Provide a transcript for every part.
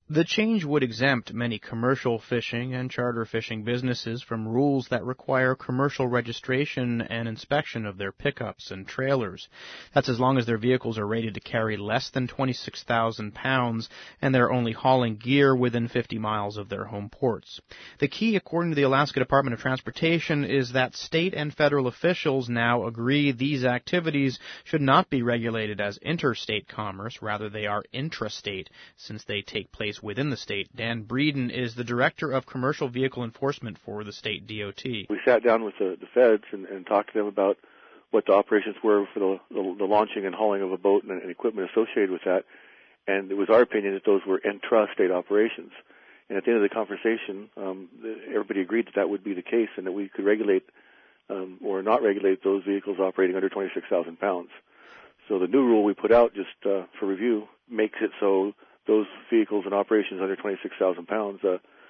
The change would exempt many commercial fishing and charter fishing businesses from rules that require commercial registration and inspection of their pickups and trailers. That's as long as their vehicles are rated to carry less than 26,000 pounds and they're only hauling gear within 50 miles of their home ports. The key, according to the Alaska Department of Transportation, is that state and federal officials now agree these activities should not be regulated as interstate commerce. Rather, they are intrastate, since they take place within the state. Dan Breeden is the Director of Commercial Vehicle Enforcement for the state DOT. We sat down with the feds and talked to them about what the operations were for the launching and hauling of a boat and equipment associated with that, and it was our opinion that those were intrastate operations. And at the end of the conversation, everybody agreed that that would be the case and that we could regulate or not regulate those vehicles operating under 26,000 pounds. So the new rule we put out just for review makes it so those vehicles and operations under 26,000 pounds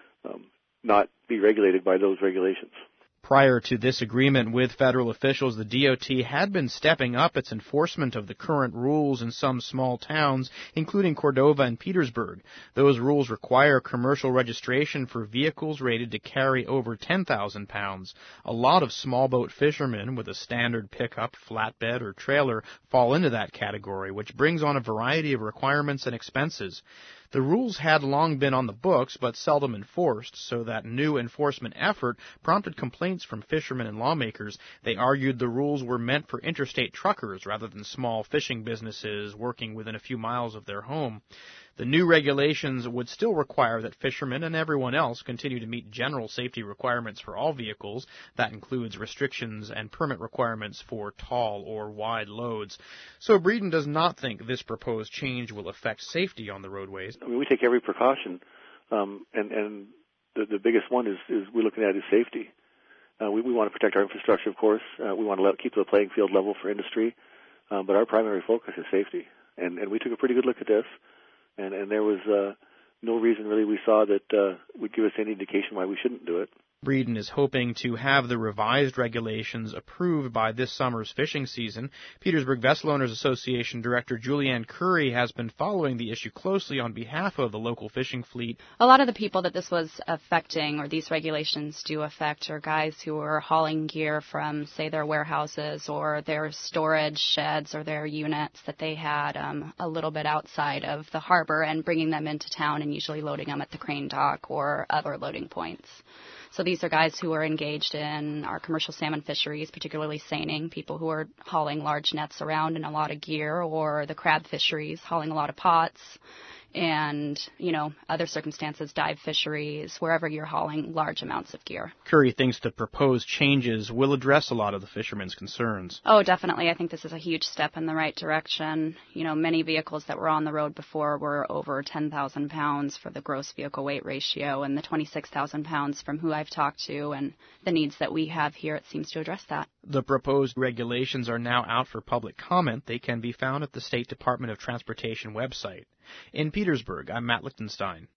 not be regulated by those regulations. Prior to this agreement with federal officials, the DOT had been stepping up its enforcement of the current rules in some small towns, including Cordova and Petersburg. Those rules require commercial registration for vehicles rated to carry over 10,000 pounds. A lot of small boat fishermen with a standard pickup, flatbed, or trailer fall into that category, which brings on a variety of requirements and expenses. The rules had long been on the books, but seldom enforced, so that new enforcement effort prompted complaints from fishermen and lawmakers. They argued the rules were meant for interstate truckers rather than small fishing businesses working within a few miles of their home. The new regulations would still require that fishermen and everyone else continue to meet general safety requirements for all vehicles. That includes restrictions and permit requirements for tall or wide loads. So Breeden does not think this proposed change will affect safety on the roadways. I mean, we take every precaution, and the biggest one is we're looking at is safety. We want to protect our infrastructure, of course. We want to keep the playing field level for industry, but our primary focus is safety. And we took a pretty good look at this. And there was no reason really we saw that would give us any indication why we shouldn't do it. Breeden is hoping to have the revised regulations approved by this summer's fishing season. Petersburg Vessel Owners Association Director Julianne Curry has been following the issue closely on behalf of the local fishing fleet. A lot of the people that this was affecting, or these regulations do affect, are guys who are hauling gear from, say, their warehouses or their storage sheds or their units that they had a little bit outside of the harbor and bringing them into town and usually loading them at the crane dock or other loading points. So these are guys who are engaged in our commercial salmon fisheries, particularly seining, people who are hauling large nets around and a lot of gear, or the crab fisheries, hauling a lot of pots, and, other circumstances, dive fisheries, wherever you're hauling large amounts of gear. Curry thinks the proposed changes will address a lot of the fishermen's concerns. Oh, definitely. I think this is a huge step in the right direction. Many vehicles that were on the road before were over 10,000 pounds for the gross vehicle weight ratio, and the 26,000 pounds from who I've talked to and the needs that we have here, it seems to address that. The proposed regulations are now out for public comment. They can be found at the State Department of Transportation website. In Petersburg, I'm Matt Lichtenstein.